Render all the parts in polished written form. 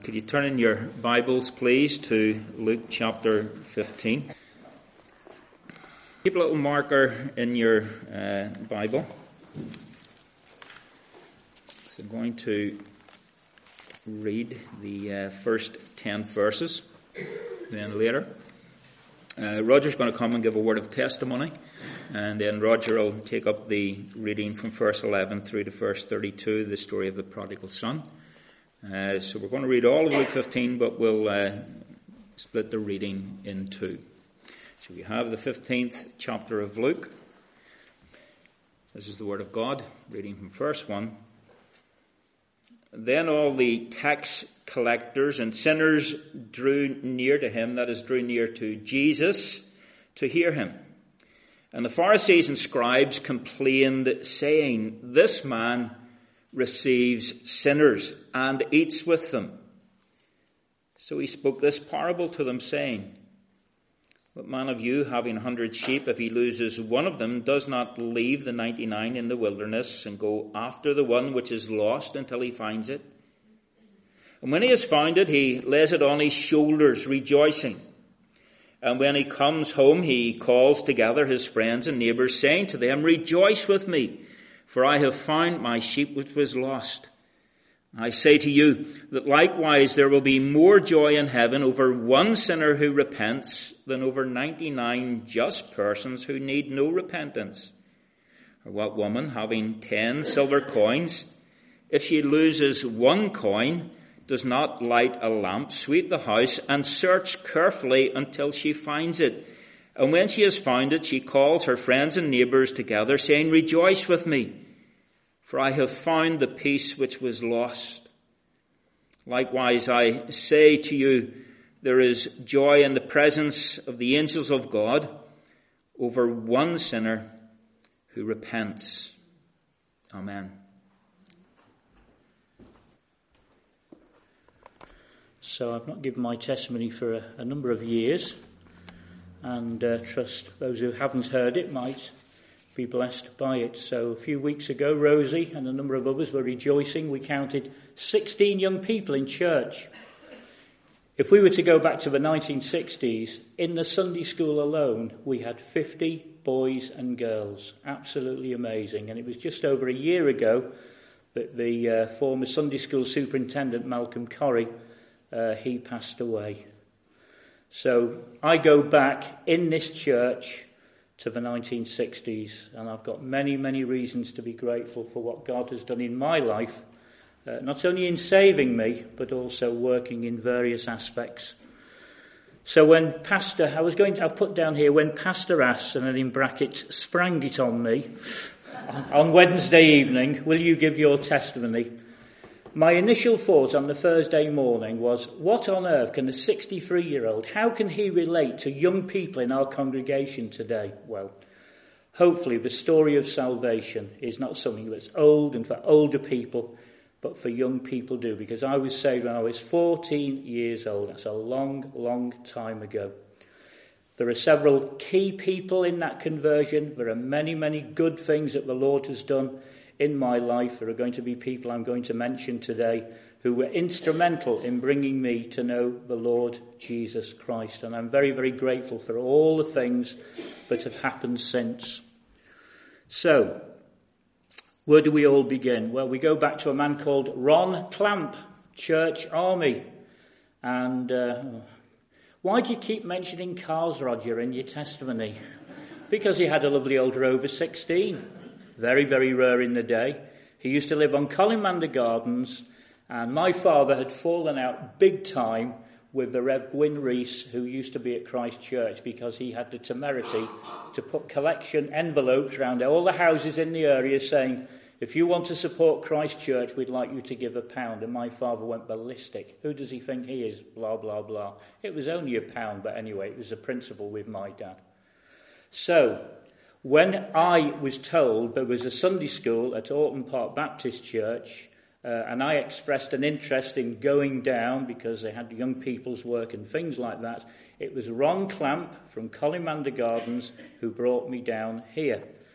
Could you turn in your Bibles, please, to Luke chapter 15? Keep a little marker in your Bible. So I'm going to read the first 10 verses, then later. Roger's going to come and give a word of testimony, and then Roger will take up the reading from verse 11 through to verse 32, the story of the prodigal son. So we're going to read all of Luke 15, but we'll split the reading in two. So we have the 15th chapter of Luke. This is the word of God, reading from verse 1. Then all the tax collectors and sinners drew near to him, that is, drew near to Jesus, to hear him. And the Pharisees and scribes complained, saying, "This man receives sinners and eats with them." So he spoke this parable to them, saying, "What man of you, having 100 sheep, if he loses one of them, does not leave the 99 in the wilderness and go after the one which is lost until he finds it? And when he has found it, he lays it on his shoulders, rejoicing. And when he comes home, he calls together his friends and neighbors, saying to them, 'Rejoice with me, for I have found my sheep which was lost.' I say to you that likewise there will be more joy in heaven over one sinner who repents than over 99 just persons who need no repentance. Or what woman, having 10 silver coins, if she loses one coin, does not light a lamp, sweep the house, and search carefully until she finds it? And when she has found it, she calls her friends and neighbors together, saying, 'Rejoice with me, for I have found the piece which was lost.' Likewise, I say to you, there is joy in the presence of the angels of God over one sinner who repents." Amen. So I've not given my testimony for a number of years, and trust those who haven't heard it might be blessed by it. So a few weeks ago, Rosie and a number of others were rejoicing. We counted 16 young people in church. If we were to go back to the 1960s, in the Sunday school alone, we had 50 boys and girls. Absolutely amazing. And it was just over a year ago that the former Sunday school superintendent, Malcolm Corrie, he passed away. So I go back in this church to the 1960s, and I've got many, many reasons to be grateful for what God has done in my life, not only in saving me, but also working in various aspects. So when I've put down here, when Pastor asked, and then in brackets, sprang it on me, on Wednesday evening, "Will you give your testimony?" My initial thought on the Thursday morning was, what on earth can a 63-year-old, how can he relate to young people in our congregation today? Well, hopefully the story of salvation is not something that's old and for older people, but for young people too, because I was saved when I was 14 years old. That's a long, long time ago. There are several key people in that conversion. There are many, many good things that the Lord has done in my life. There are going to be people I'm going to mention today who were instrumental in bringing me to know the Lord Jesus Christ. And I'm very, very grateful for all the things that have happened since. So, where do we all begin? Well, we go back to a man called Ron Clamp, Church Army. And why do you keep mentioning cars, Roger, in your testimony? Because he had a lovely old Rover 16. Very, very rare in the day. He used to live on Collimander Gardens, and my father had fallen out big time with the Rev Gwyn Rees, who used to be at Christ Church, because he had the temerity to put collection envelopes around all the houses in the area saying, "If you want to support Christ Church, we'd like you to give £1. And my father went ballistic. Who does he think he is? Blah, blah, blah. It was only £1, but anyway, it was a principle with my dad. So, when I was told there was a Sunday school at Orton Park Baptist Church, and I expressed an interest in going down because they had young people's work and things like that, it was Ron Clamp from Collimander Gardens who brought me down here.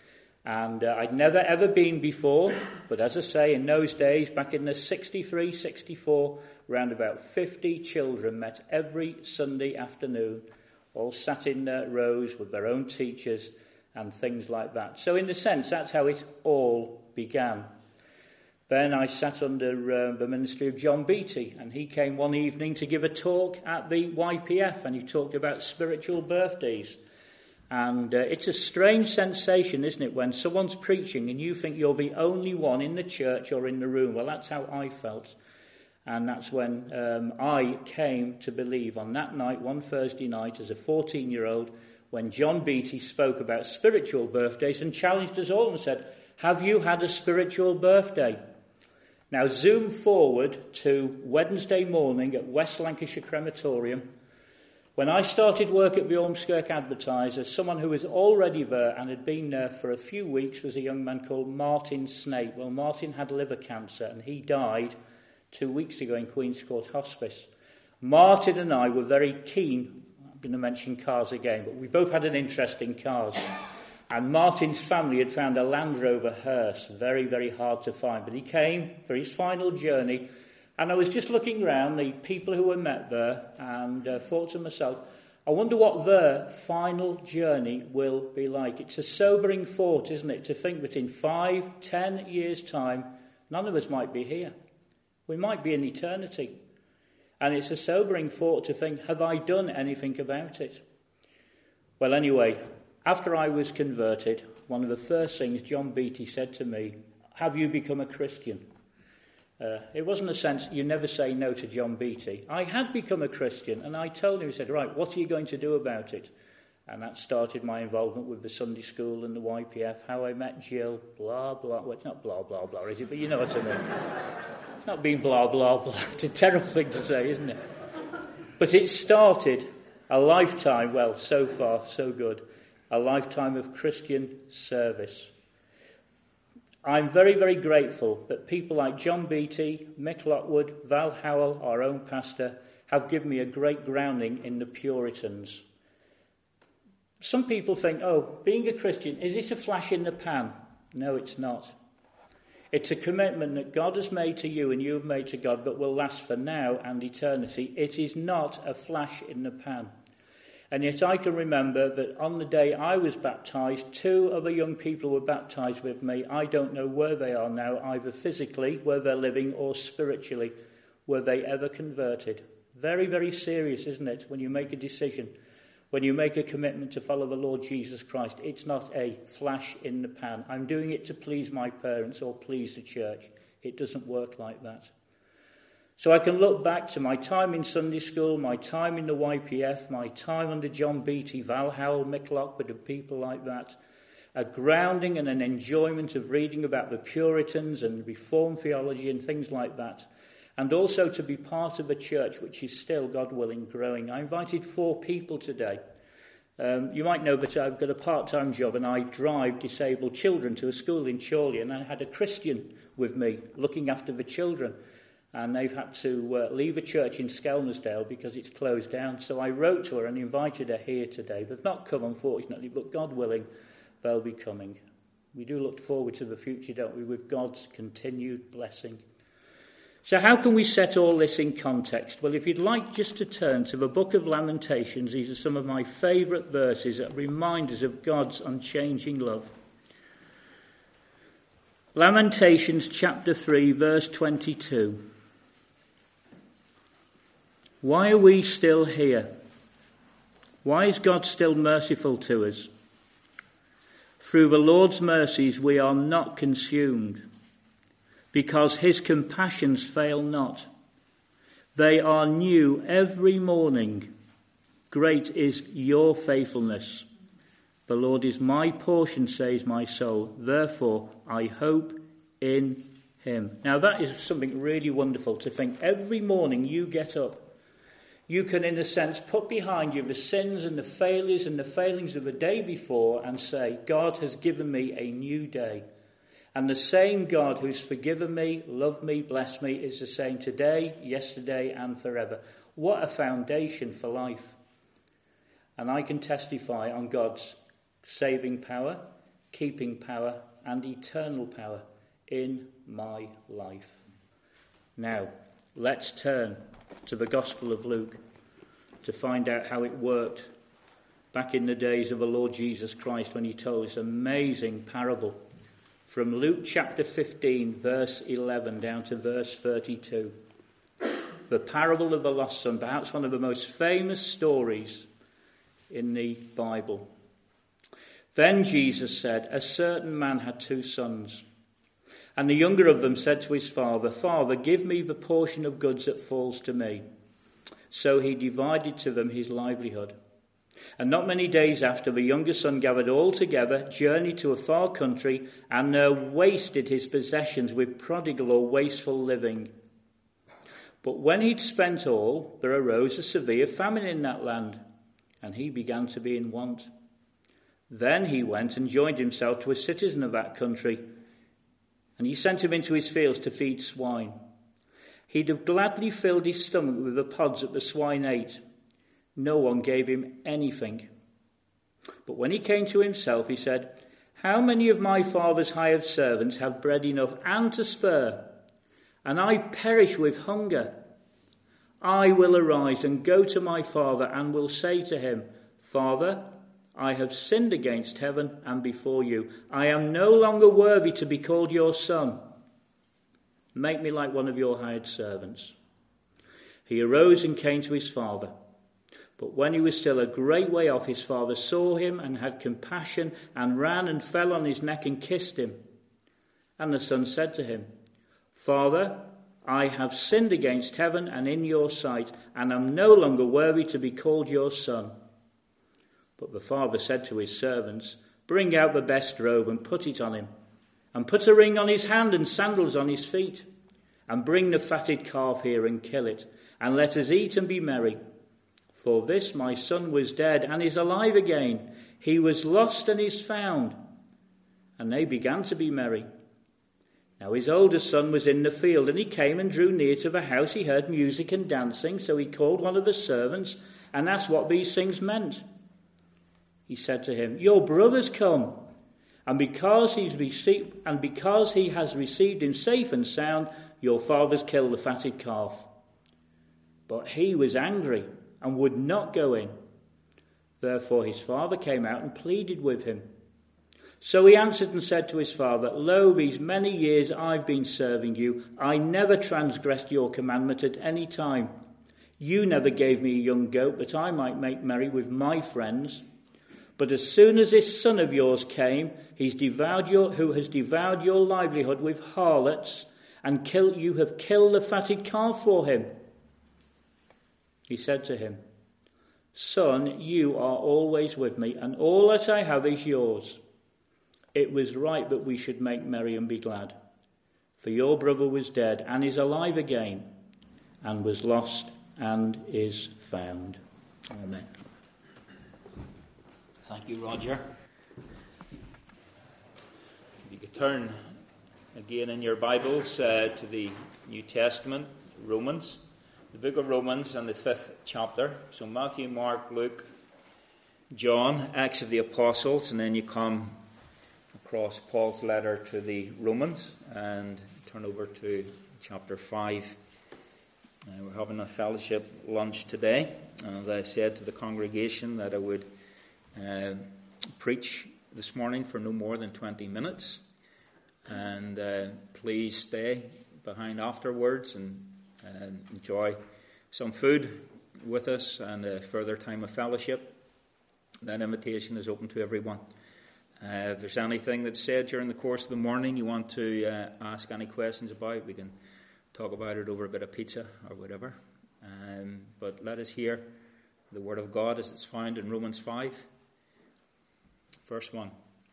And I'd never ever been before, but as I say, in those days, back in the 63, 64, around about 50 children met every Sunday afternoon, all sat in rows with their own teachers and things like that. So in a sense, that's how it all began. Then I sat under the ministry of John Beattie, and he came one evening to give a talk at the YPF, and he talked about spiritual birthdays. And it's a strange sensation, isn't it, when someone's preaching and you think you're the only one in the church or in the room. Well, that's how I felt. And that's when I came to believe on that night, one Thursday night, as a 14-year-old, when John Beattie spoke about spiritual birthdays and challenged us all and said, have you had a spiritual birthday? Now, zoom forward to Wednesday morning at West Lancashire Crematorium. When I started work at the Ormskirk Advertiser, someone who was already there and had been there for a few weeks was a young man called Martin Snape. Well, Martin had liver cancer and he died 2 weeks ago in Queen's Court Hospice. Martin and I were very keen, I'm going to mention cars again, but we both had an interest in cars. And Martin's family had found a Land Rover hearse, very, very hard to find. But he came for his final journey. And I was just looking around the people who were met there and thought to myself, I wonder what their final journey will be like. It's a sobering thought, isn't it, to think that in 5, 10 years' time, none of us might be here. We might be in eternity. And it's a sobering thought to think, have I done anything about it? Well, anyway, after I was converted, one of the first things John Beattie said to me, have you become a Christian? It wasn't a sense, you never say no to John Beattie. I had become a Christian, and I told him, he said, right, what are you going to do about it? And that started my involvement with the Sunday school and the YPF, how I met Jill, blah, blah. Well, it's not blah, blah, blah, is it? But you know what I mean. It's not being blah, blah, blah. It's a terrible thing to say, isn't it? But it started a lifetime, well, so far, so good, a lifetime of Christian service. I'm very, very grateful that people like John Beattie, Mick Lockwood, Val Howell, our own pastor, have given me a great grounding in the Puritans. Some people think, oh, being a Christian, is this a flash in the pan? No, it's not. It's a commitment that God has made to you and you have made to God that will last for now and eternity. It is not a flash in the pan. And yet I can remember that on the day I was baptised, 2 other young people were baptised with me. I don't know where they are now, either physically, where they're living, or spiritually. Were they ever converted? Very, very serious, isn't it, when you make a decision, when you make a commitment to follow the Lord Jesus Christ. It's not a flash in the pan. I'm doing it to please my parents or please the church. It doesn't work like that. So I can look back to my time in Sunday school, my time in the YPF, my time under John Beattie, Val Howell, Mick Lockwood, and people like that. A grounding and an enjoyment of reading about the Puritans and Reformed theology and things like that. And also to be part of a church which is still, God willing, growing. I invited 4 people today. You might know that I've got a part-time job and I drive disabled children to a school in Chorley, and I had a Christian with me looking after the children. And they've had to leave a church in Skelmersdale because it's closed down. So I wrote to her and invited her here today. They've not come, unfortunately, but God willing, they'll be coming. We do look forward to the future, don't we, with God's continued blessing. So how can we set all this in context? Well, if you'd like just to turn to the book of Lamentations, these are some of my favourite verses that remind us of God's unchanging love. Lamentations chapter 3, verse 22. Why are we still here? Why is God still merciful to us? Through the Lord's mercies we are not consumed, because his compassions fail not. They are new every morning. Great is your faithfulness. The Lord is my portion, says my soul. Therefore I hope in him. Now that is something really wonderful to think. Every morning you get up, you can, in a sense, put behind you the sins and the failures and the failings of the day before and say, God has given me a new day. And the same God who's forgiven me, loved me, blessed me, is the same today, yesterday, and forever. What a foundation for life. And I can testify on God's saving power, keeping power, and eternal power in my life. Now, let's turn to the Gospel of Luke to find out how it worked back in the days of the Lord Jesus Christ when he told this amazing parable from Luke chapter 15, verse 11 down to verse 32. The parable of the lost son, perhaps one of the most famous stories in the Bible. Then Jesus said, a certain man had 2 sons. And the younger of them said to his father, Father, give me the portion of goods that falls to me. So he divided to them his livelihood. And not many days after, the younger son gathered all together, journeyed to a far country, and there wasted his possessions with prodigal or wasteful living. But when he'd spent all, there arose a severe famine in that land, and he began to be in want. Then he went and joined himself to a citizen of that country, and he sent him into his fields to feed swine. He'd have gladly filled his stomach with the pods that the swine ate. No one gave him anything. But when he came to himself, he said, how many of my father's hired servants have bread enough and to spare, and I perish with hunger? I will arise and go to my father and will say to him, Father, I have sinned against heaven and before you. I am no longer worthy to be called your son. Make me like one of your hired servants. He arose and came to his father. But when he was still a great way off, his father saw him and had compassion and ran and fell on his neck and kissed him. And the son said to him, Father, I have sinned against heaven and in your sight, and am no longer worthy to be called your son. But the father said to his servants, bring out the best robe and put it on him, and put a ring on his hand and sandals on his feet, and bring the fatted calf here and kill it, and let us eat and be merry. For this my son was dead and is alive again. He was lost and is found. And they began to be merry. Now his older son was in the field, and he came and drew near to the house. He heard music and dancing, so he called one of the servants and asked what these things meant. He said to him, your brother's come, and because he has received him safe and sound, your father's killed the fatted calf. But he was angry and would not go in. Therefore his father came out and pleaded with him. So he answered and said to his father, lo, these many years I've been serving you. I never transgressed your commandment at any time. You never gave me a young goat that I might make merry with my friends. But as soon as this son of yours came, who has devoured your livelihood with harlots, and you have killed the fatted calf for him. He said to him, son, you are always with me, and all that I have is yours. It was right that we should make merry and be glad. For your brother was dead and is alive again, and was lost and is found. Amen. Thank you, Roger. You could turn again in your Bibles to the New Testament, Romans, the book of Romans and the 5th chapter. So Matthew, Mark, Luke, John, Acts of the Apostles, and then you come across Paul's letter to the Romans and turn over to chapter 5. We're having a fellowship lunch today, and I said to the congregation that I would preach this morning for no more than 20 minutes, and please stay behind afterwards and enjoy some food with us and a further time of fellowship. That invitation is open to everyone. If there's anything that's said during the course of the morning you want to ask any questions about, we can talk about it over a bit of pizza or whatever. But let us hear the word of God as it's found in Romans 5. Verse 1.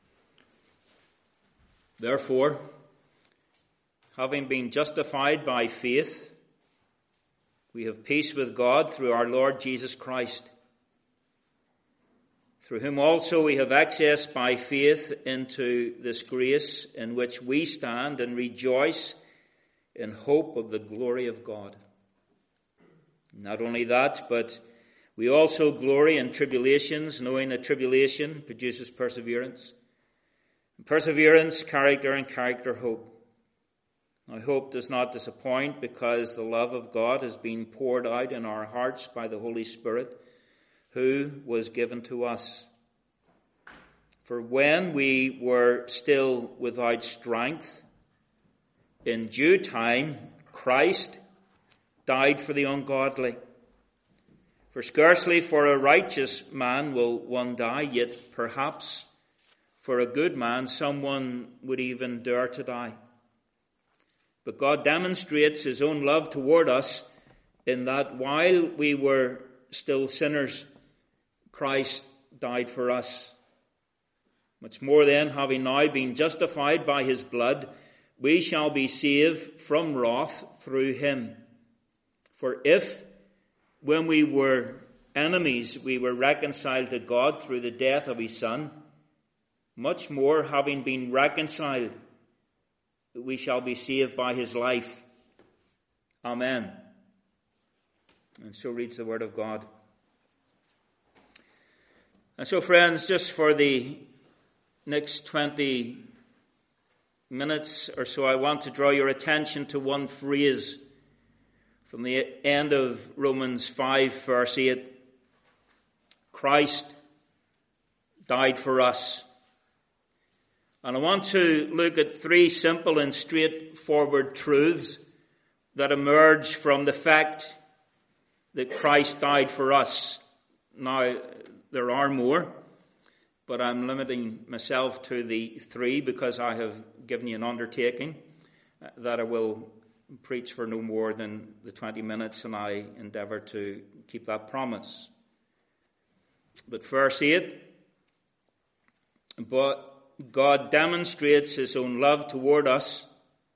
Therefore, having been justified by faith, we have peace with God through our Lord Jesus Christ, through whom also we have access by faith into this grace in which we stand and rejoice in hope of the glory of God. Not only that, but we also glory in tribulations, knowing that tribulation produces perseverance, Perseverance, character, and character, hope. Now, hope does not disappoint because the love of God has been poured out in our hearts by the Holy Spirit, who was given to us. For when we were still without strength, in due time Christ died for the ungodly. For scarcely for a righteous man will one die, yet perhaps for a good man someone would even dare to die. But God demonstrates his own love toward us in that while we were still sinners, Christ died for us. Much more then, having now been justified by his blood, we shall be saved from wrath through him. For if, when we were enemies, we were reconciled to God through the death of his Son, much more, having been reconciled, we shall be saved by his life. Amen. And so reads the word of God. And so, friends, just for the next 20 minutes or so, I want to draw your attention to one phrase from the end of Romans 5, verse 8. Christ died for us. And I want to look at three simple and straightforward truths that emerge from the fact that Christ died for us. Now, there are more, but I'm limiting myself to the three because I have given you an undertaking that I will preach for no more than the 20 minutes, and I endeavour to keep that promise. But verse 8, but God demonstrates his own love toward us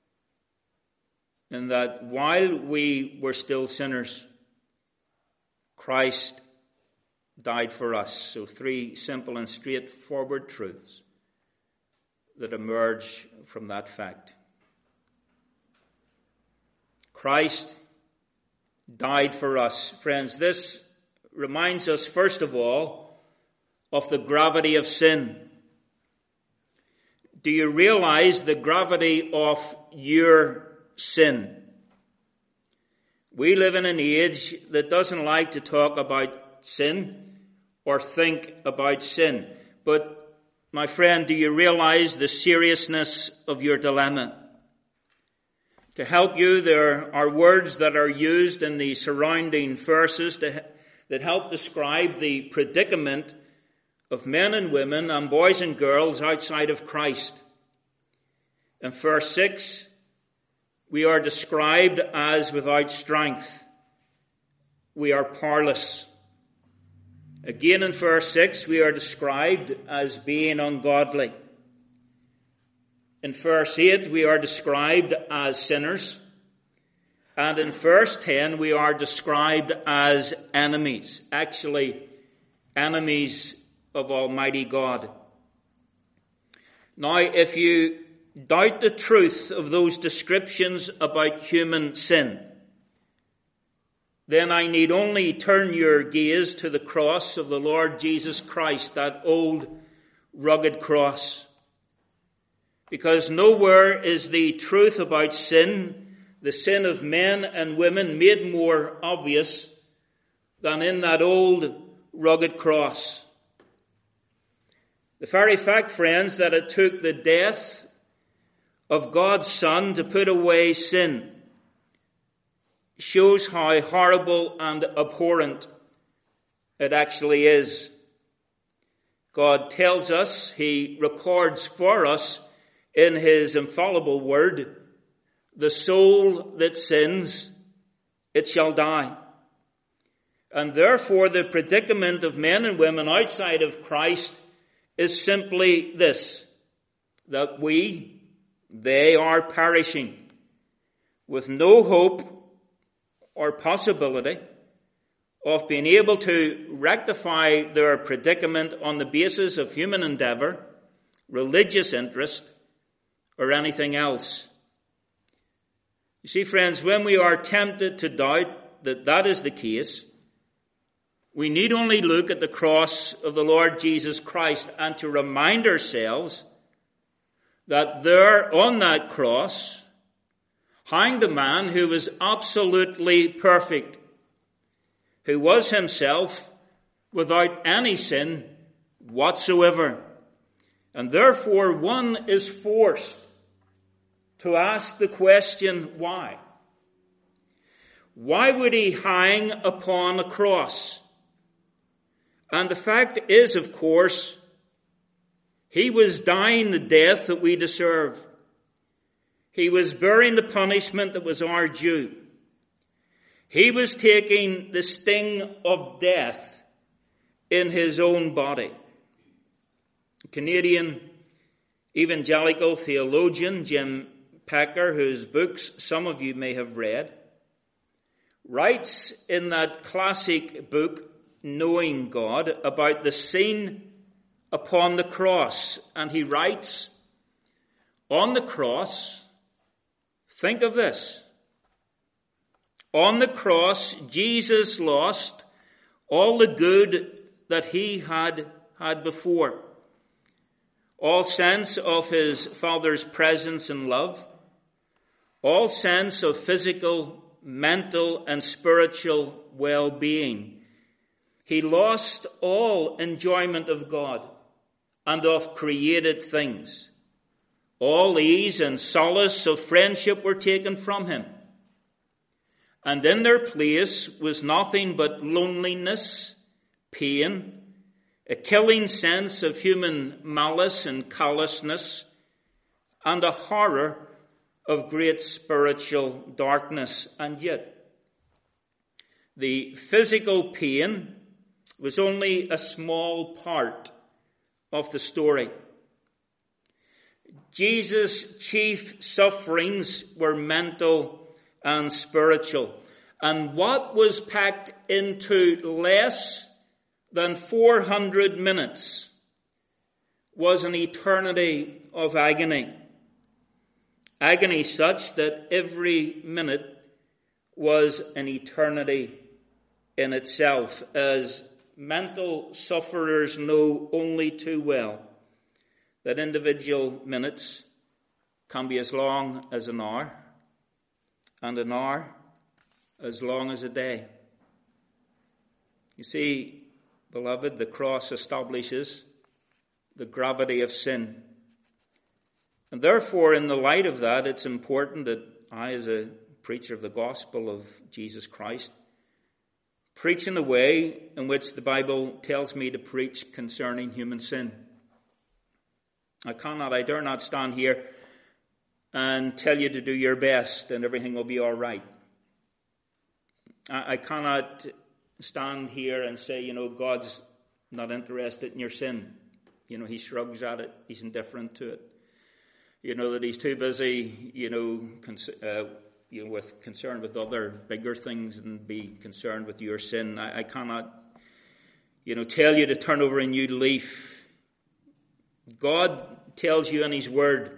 in that while we were still sinners, Christ died for us. So three simple and straightforward truths that emerge from that fact. Christ died for us. Friends, this reminds us, first of all, of the gravity of sin. Do you realize the gravity of your sin? We live in an age that doesn't like to talk about sin or think about sin. But, my friend, do you realize the seriousness of your dilemma? To help you, there are words that are used in the surrounding verses that help describe the predicament of men and women and boys and girls outside of Christ. In verse 6, we are described as without strength. We are powerless. Again in verse 6, we are described as being ungodly. In verse 8, we are described as sinners. And in verse 10, we are described as enemies. Actually, enemies of Almighty God. Now, if you doubt the truth of those descriptions about human sin, then I need only turn your gaze to the cross of the Lord Jesus Christ, that old rugged cross. Because nowhere is the truth about sin, the sin of men and women, made more obvious than in that old rugged cross. The very fact, friends, that it took the death of God's Son to put away sin shows how horrible and abhorrent it actually is. God tells us, he records for us in his infallible word, the soul that sins, it shall die. And therefore the predicament of men and women outside of Christ is simply this, that they are perishing with no hope or possibility of being able to rectify their predicament on the basis of human endeavour, religious interest, or anything else. You see, friends, when we are tempted to doubt that that is the case, we need only look at the cross of the Lord Jesus Christ and to remind ourselves that there on that cross hanged a man who was absolutely perfect, who was himself without any sin whatsoever. And therefore one is forced to ask the question, why? Why would he hang upon a cross? And the fact is, of course, he was dying the death that we deserve. He was bearing the punishment that was our due. He was taking the sting of death in his own body. Canadian evangelical theologian Jim Packer, whose books some of you may have read, writes in that classic book, Knowing God, about the scene upon the cross. And he writes, on the cross, think of this, on the cross, Jesus lost all the good that he had before. All sense of his Father's presence and love, all sense of physical, mental, and spiritual well-being. He lost all enjoyment of God and of created things. All ease and solace of friendship were taken from him. And in their place was nothing but loneliness, pain, a killing sense of human malice and callousness, and a horror of great spiritual darkness. And yet, the physical pain was only a small part of the story. Jesus' chief sufferings were mental and spiritual. And what was packed into less than 400 minutes was an eternity of agony. Agony such that every minute was an eternity in itself, as mental sufferers know only too well that individual minutes can be as long as an hour, and an hour as long as a day. You see, beloved, the cross establishes the gravity of sin. And therefore, in the light of that, it's important that I, as a preacher of the gospel of Jesus Christ, preach in the way in which the Bible tells me to preach concerning human sin. I dare not stand here and tell you to do your best and everything will be all right. I cannot stand here and say, God's not interested in your sin. He shrugs at it. He's indifferent to it. That he's too busy, with concern with other bigger things than be concerned with your sin. I cannot, tell you to turn over a new leaf. God tells you in his word.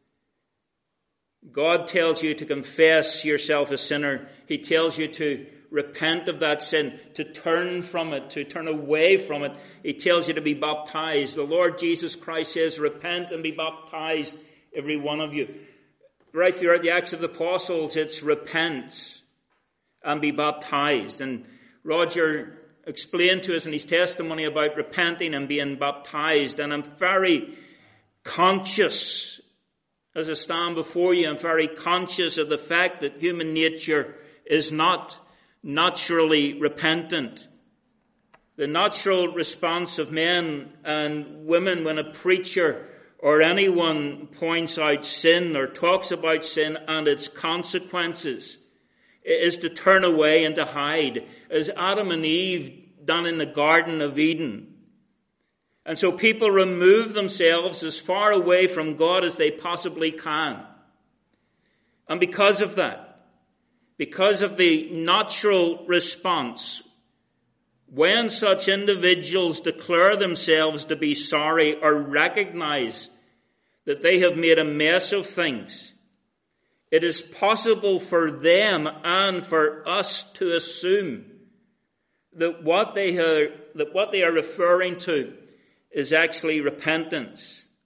God tells you to confess yourself a sinner. He tells you to repent of that sin, to turn from it, to turn away from it. He tells you to be baptized. The Lord Jesus Christ says, repent and be baptized, every one of you. Right throughout the Acts of the Apostles, it's repent and be baptized. And Roger explained to us in his testimony about repenting and being baptized. And I'm very conscious, as I stand before you, I'm very conscious of the fact that human nature is not naturally repentant. The natural response of men and women when a preacher or anyone points out sin or talks about sin and its consequences is to turn away and to hide, as Adam and Eve done in the Garden of Eden. And so people remove themselves as far away from God as they possibly can. And because of that, because of the natural response, when such individuals declare themselves to be sorry or recognize that they have made a mess of things, it is possible for them and for us to assume that what they are referring to is actually repentance.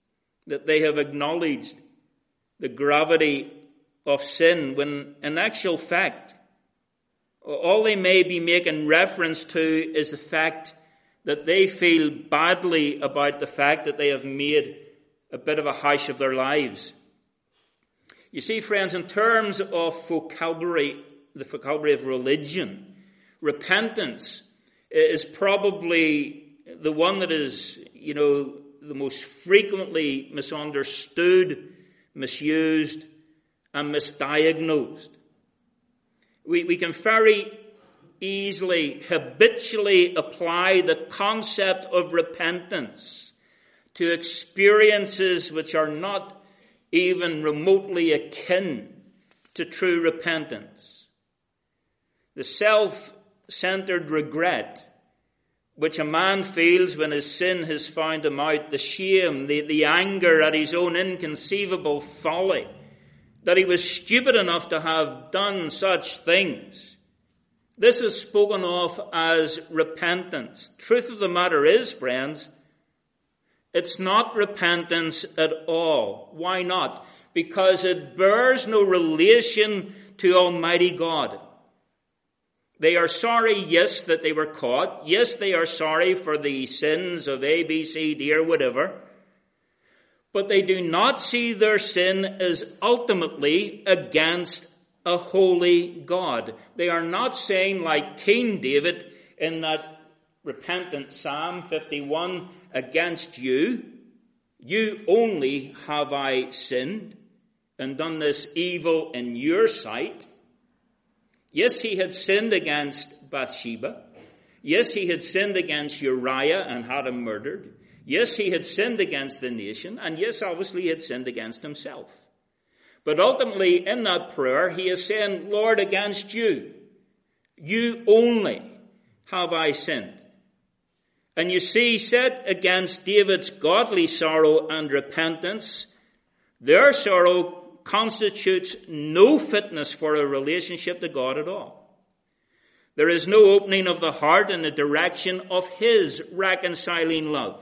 that they have acknowledged the gravity of sin, when in actual fact, all they may be making reference to is the fact that they feel badly about the fact that they have made a bit of a hash of their lives. You see, friends, in terms of vocabulary, the vocabulary of religion, repentance is probably the one that is, the most frequently misunderstood, misused, and misdiagnosed. We can very easily, habitually apply the concept of repentance to experiences which are not even remotely akin to true repentance. The self-centered regret which a man feels when his sin has found him out, the shame, the anger at his own inconceivable folly, that he was stupid enough to have done such things. This is spoken of as repentance. Truth of the matter is, friends, it's not repentance at all. Why not? Because it bears no relation to Almighty God. They are sorry, yes, that they were caught. Yes, they are sorry for the sins of A, B, C, D, or whatever. But they do not see their sin as ultimately against a holy God. They are not saying, like King David in that repentant Psalm 51, against you only have I sinned and done this evil in your sight. Yes, he had sinned against Bathsheba. Yes, he had sinned against Uriah and had him murdered. Yes, he had sinned against the nation. And yes, obviously he had sinned against himself. But ultimately in that prayer, he is saying, Lord, against you only have I sinned. And you see, set against David's godly sorrow and repentance, their sorrow constitutes no fitness for a relationship to God at all. There is no opening of the heart in the direction of his reconciling love.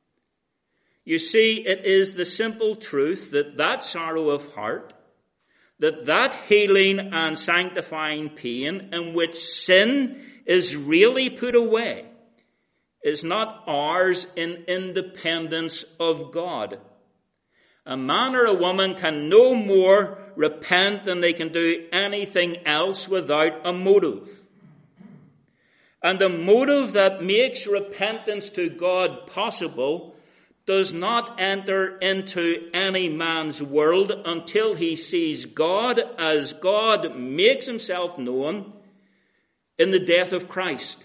You see, it is the simple truth that sorrow of heart, that healing and sanctifying pain in which sin is really put away, is not ours in independence of God. A man or a woman can no more repent than they can do anything else without a motive. And the motive that makes repentance to God possible does not enter into any man's world until he sees God as God makes himself known in the death of Christ.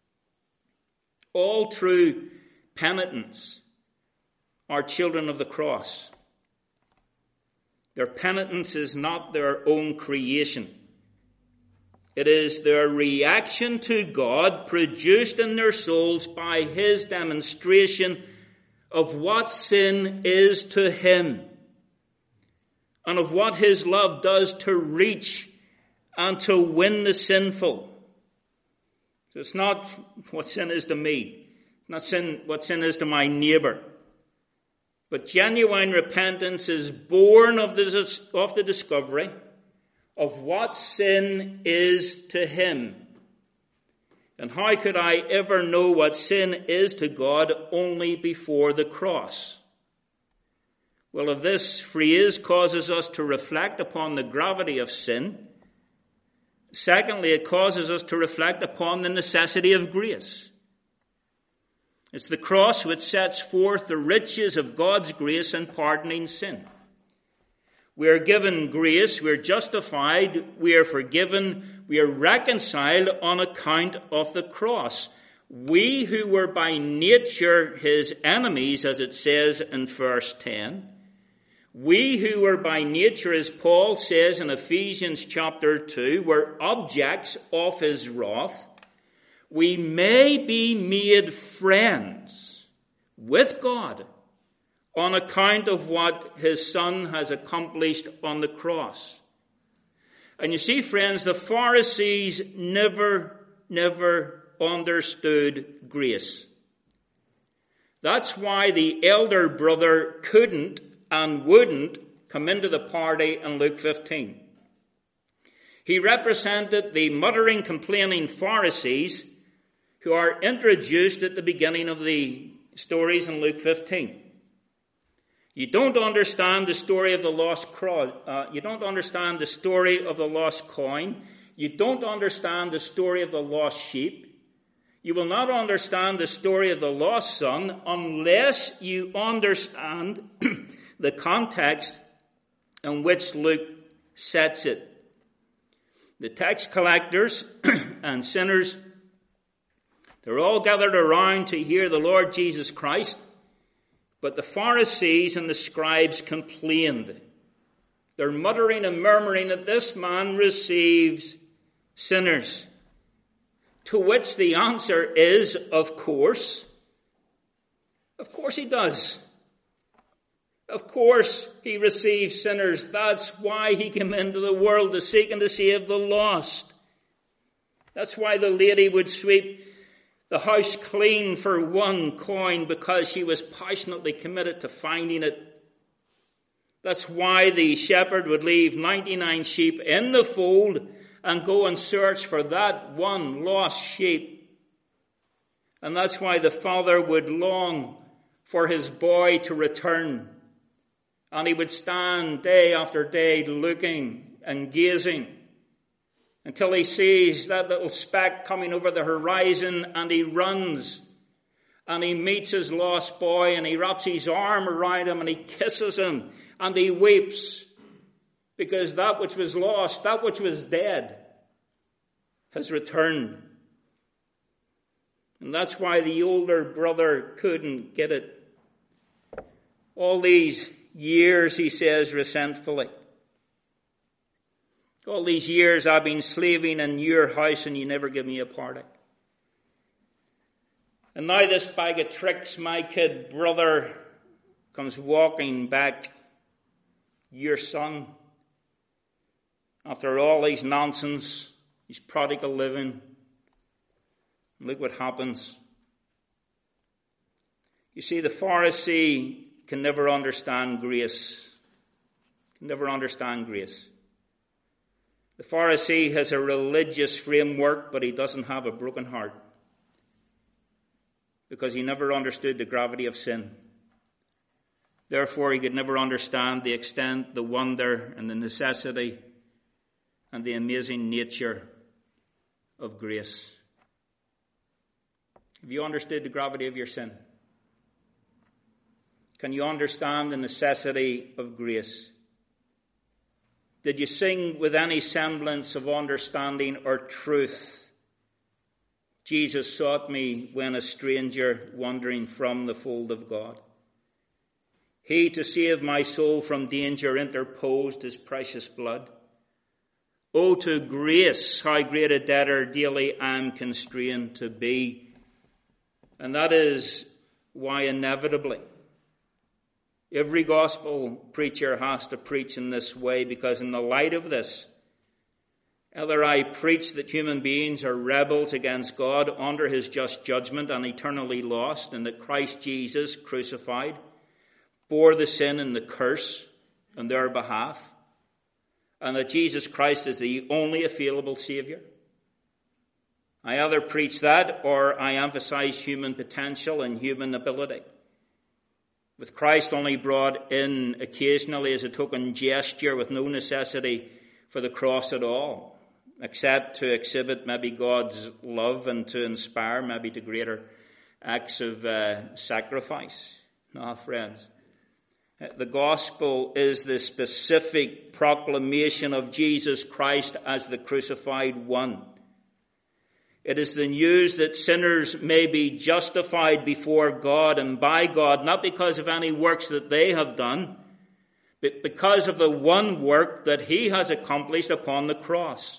All true penitents are children of the cross. Their penitence is not their own creation. It is their reaction to God produced in their souls by his demonstration of what sin is to him and of what his love does to reach and to win the sinful. So it's not what sin is to me. It's not what sin is to my neighbor. But genuine repentance is born of the discovery of what sin is to him. And how could I ever know what sin is to God only before the cross? Well, if this phrase causes us to reflect upon the gravity of sin, secondly, it causes us to reflect upon the necessity of grace. It's the cross which sets forth the riches of God's grace in pardoning sin. We are given grace, we are justified, we are forgiven, we are reconciled on account of the cross. We who were by nature his enemies, as it says in verse 10, we who were by nature, as Paul says in Ephesians chapter 2, were objects of his wrath, we may be made friends with God on account of what his Son has accomplished on the cross. And you see, friends, the Pharisees never understood grace. That's why the elder brother couldn't and wouldn't come into the party in Luke 15. He represented the muttering, complaining Pharisees who are introduced at the beginning of the stories in Luke 15. You don't understand the story of the lost you don't understand the story of the lost coin. You don't understand the story of the lost sheep. You will not understand the story of the lost son unless you understand the context in which Luke sets it. The tax collectors and sinners, they're all gathered around to hear the Lord Jesus Christ, but the Pharisees and the scribes complained. They're muttering and murmuring that this man receives sinners. To which the answer is, of course he does. Of course he receives sinners. That's why he came into the world, to seek and to save the lost. That's why the lady would sweep the house clean for one coin, because she was passionately committed to finding it. That's why the shepherd would leave 99 sheep in the fold and go and search for that one lost sheep. And that's why the father would long for his boy to return. And he would stand day after day looking and gazing until he sees that little speck coming over the horizon, and he runs and he meets his lost boy and he wraps his arm around him and he kisses him and he weeps, because that which was lost, that which was dead, has returned. And that's why the older brother couldn't get it. All these years, he says resentfully, all these years I've been slaving in your house and you never give me a party. And now this bag of tricks, my kid brother, comes walking back, your son, after all these nonsense, his prodigal living. Look what happens. You see, the Pharisee can never understand grace. Can never understand grace. The Pharisee has a religious framework, but he doesn't have a broken heart, because he never understood the gravity of sin. Therefore, he could never understand the extent, the wonder, and the necessity, and the amazing nature of grace. Have you understood the gravity of your sin? Can you understand the necessity of grace? Did you sing with any semblance of understanding or truth? Jesus sought me when a stranger, wandering from the fold of God. He, to save my soul from danger, interposed his precious blood. Oh, to grace, how great a debtor daily I am constrained to be. And that is why inevitably every gospel preacher has to preach in this way, because in the light of this, either I preach that human beings are rebels against God under his just judgment and eternally lost, and that Christ Jesus crucified bore the sin and the curse on their behalf, and that Jesus Christ is the only available Saviour. I either preach that, or I emphasize human potential and human ability, with Christ only brought in occasionally as a token gesture, with no necessity for the cross at all, except to exhibit maybe God's love and to inspire maybe to greater acts of sacrifice. No, friends. The gospel is the specific proclamation of Jesus Christ as the crucified one. It is the news that sinners may be justified before God and by God, not because of any works that they have done, but because of the one work that he has accomplished upon the cross.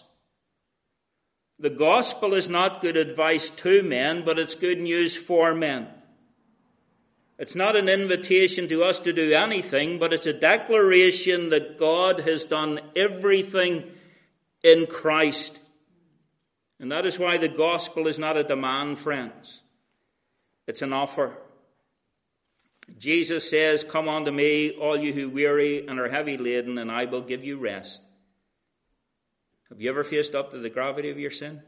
The gospel is not good advice to men, but it's good news for men. It's not an invitation to us to do anything, but it's a declaration that God has done everything in Christ. And that is why the gospel is not a demand, friends. It's an offer. Jesus says, "Come unto me, all you who weary and are heavy laden, and I will give you rest." Have you ever faced up to the gravity of your sin?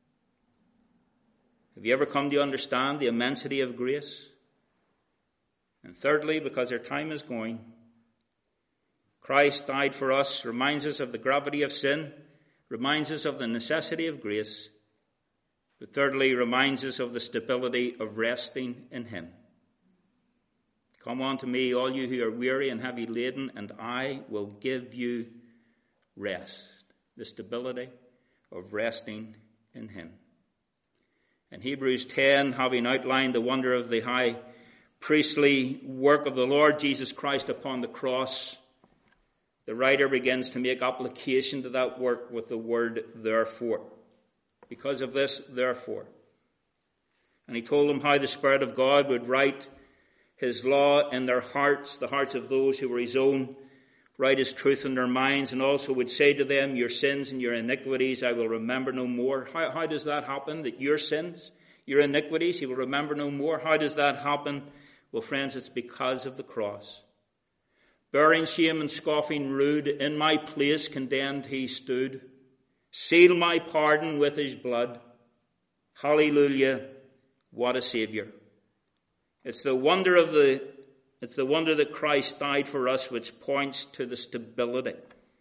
Have you ever come to understand the immensity of grace? And thirdly, because our time is going, Christ died for us, reminds us of the gravity of sin, reminds us of the necessity of grace, but thirdly, reminds us of the stability of resting in him. Come unto me, all you who are weary and heavy laden, and I will give you rest. The stability of resting in him. In Hebrews 10, having outlined the wonder of the high priestly work of the Lord Jesus Christ upon the cross, the writer begins to make application to that work with the word therefore. Because of this, therefore. And he told them how the Spirit of God would write his law in their hearts, the hearts of those who were his own, write his truth in their minds, and also would say to them, your sins and your iniquities I will remember no more. How does that happen? That your sins, your iniquities, he will remember no more? How does that happen? Well, friends, it's because of the cross. Bearing shame and scoffing rude, in my place condemned he stood. Seal my pardon with his blood. Hallelujah, what a Saviour. It's the wonder that Christ died for us, which points to the stability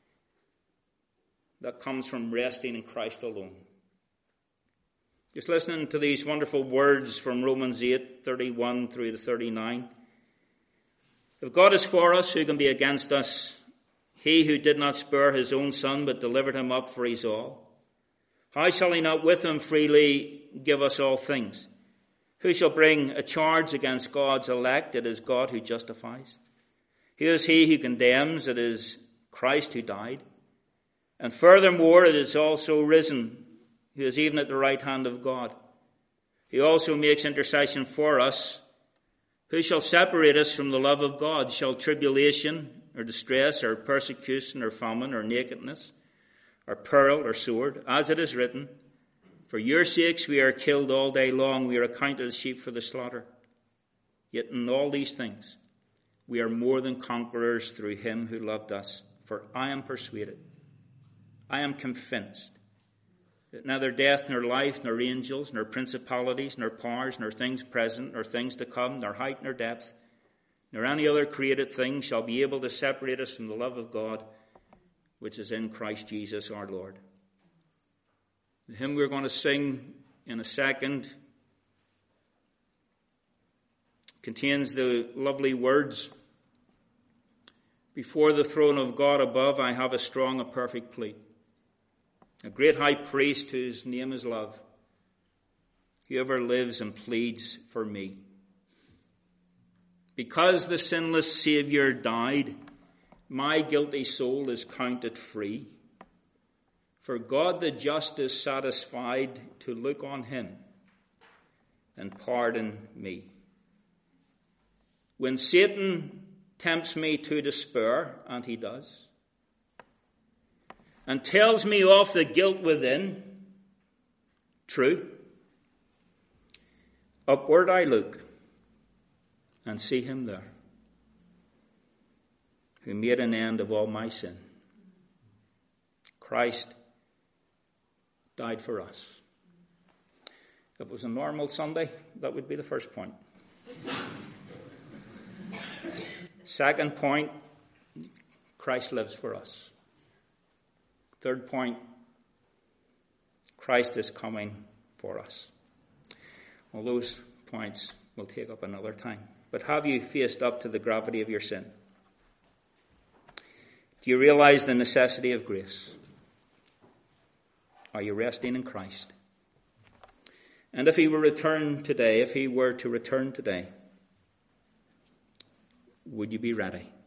that comes from resting in Christ alone. Just listening to these wonderful words from Romans 8:31 through to 39. If God is for us, who can be against us? He who did not spare his own son, but delivered him up for us all. How shall he not with him freely give us all things? Who shall bring a charge against God's elect? It is God who justifies. Who is he who condemns? It is Christ who died. And furthermore, it is also risen, who is even at the right hand of God. He also makes intercession for us. Who shall separate us from the love of God? Shall tribulation, or distress, or persecution, or famine, or nakedness, or peril, or sword? As it is written, for your sakes we are killed all day long. We are accounted as sheep for the slaughter. Yet in all these things we are more than conquerors through him who loved us. For I am persuaded, I am convinced, that neither death, nor life, nor angels, nor principalities, nor powers, nor things present, nor things to come, nor height, nor depth, nor any other created thing shall be able to separate us from the love of God, which is in Christ Jesus our Lord. The hymn we're going to sing in a second contains the lovely words, before the throne of God above I have a strong, a perfect plea. A great high priest whose name is love, whoever lives and pleads for me. Because the sinless Saviour died, my guilty soul is counted free. For God the just is satisfied to look on him and pardon me. When Satan tempts me to despair, and he does, and tells me of the guilt within, true, upward I look and see him there, who made an end of all my sin. Christ died for us. If it was a normal Sunday, that would be the first point. Second point, Christ lives for us. Third point, Christ is coming for us. Well, those points will take up another time. But have you faced up to the gravity of your sin? Do you realize the necessity of grace? Are you resting in Christ? And if he were to return today, would you be ready?